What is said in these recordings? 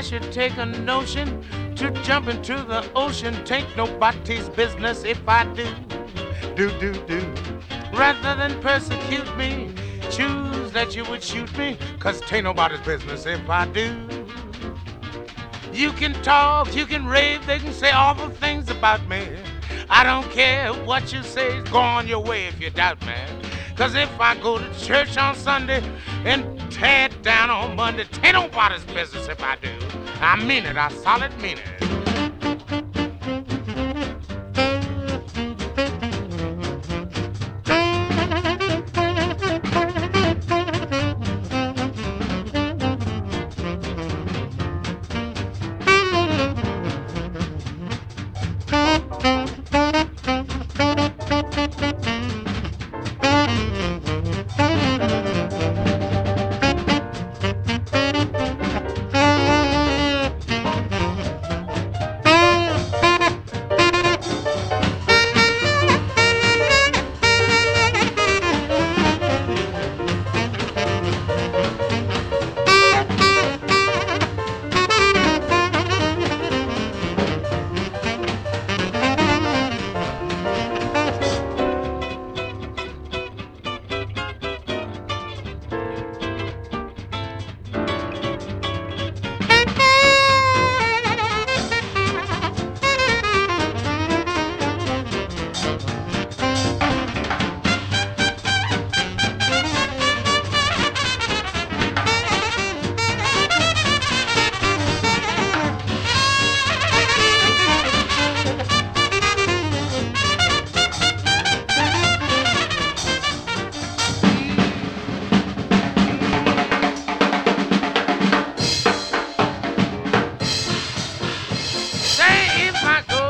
should take a notion to jump into the ocean. Tain't nobody's business if I do, do. Rather than persecute me, choose that you would shoot me, 'cause tain't nobody's business if I do. You can talk, you can rave, they can say awful things about me. I don't care what you say, go on your way if you doubt me. 'Cause if I go to church on Sunday and tear it down on Monday, tain't nobody's business if I do. I mean it, I solid mean it.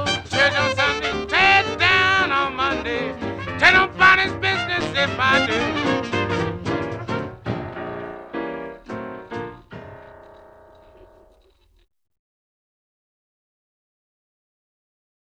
Take nobody's business if I do.